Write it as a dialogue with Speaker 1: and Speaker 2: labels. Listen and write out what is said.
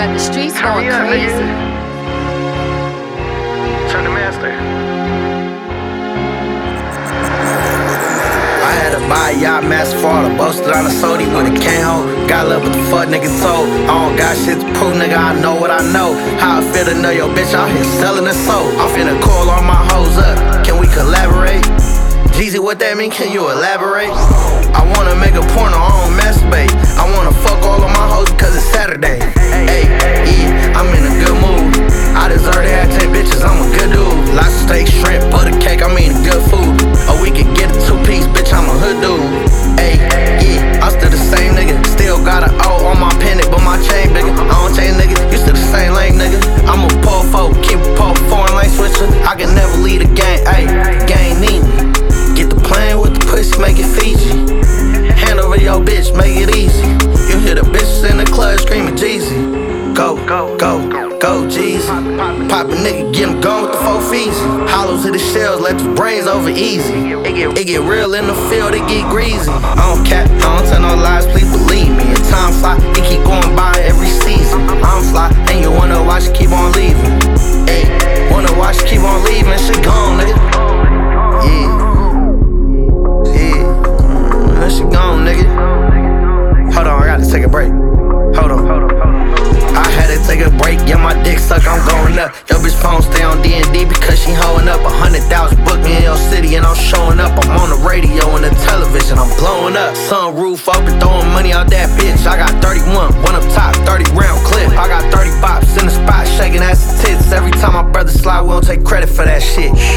Speaker 1: Got the streets going crazy.
Speaker 2: Turn the master.
Speaker 3: I had to buy a yacht master father, boasted on a sody when it came home. Got love with the fuck nigga told. I don't got shit to prove, nigga, I know what I know. How I feel to know your bitch out here selling her soul. I'm finna call all my hoes up, can we collaborate? Jeezy, what that mean, can you elaborate? I wanna make a porno, I don't masturbate. I wanna fuck all of my hoes cause it's Saturday. Hey, yeah, I'm in a good mood. I deserve to have 10 bitches, I'm a good dude. Lots of steak, shrimp, butter cake, I mean good food. Or we could get a 2-piece, bitch, I'm a hood dude. Hey, yeah, I'm still the same nigga. Still got an O on my pendant, but my chain bigger. I don't change nigga, you still the same lane nigga. I'm a pull folk, keep a pull foreign lane switcher. I can never lead a gang, ayy, gang need me. Get the plane with the pussy, make it Fiji. Hand over your bitch, make it easy. You hear the bitches in the club screaming Jeezy. Go, go, go, go, Jeezy. Pop a nigga, get him gone with the 4 fees. Hollows hit the shells, let the brains over easy. It get real in the field, it get greasy. I don't cap, I don't tell no lies, please believe me. And time fly, it keep going by every season. I'm fly, and you wonder why she keep on leaving. Ayy, wonder why she keep on leaving, she gone, nigga. Yeah. She gone, nigga. Hold on, I gotta take a break. Hold on. I had to take a break, yeah, my dick suck, I'm going up. Your bitch phone stay on D&D because she holding up. 100,000 book me in your city and I'm showing up. I'm on the radio and the television, I'm blowing up. Sunroof open, throwing money out that bitch. I got 31, one up top, 30 round clip. I got 30 bops in the spot, shaking ass and tits. Every time my brother slide, we don't take credit for that shit.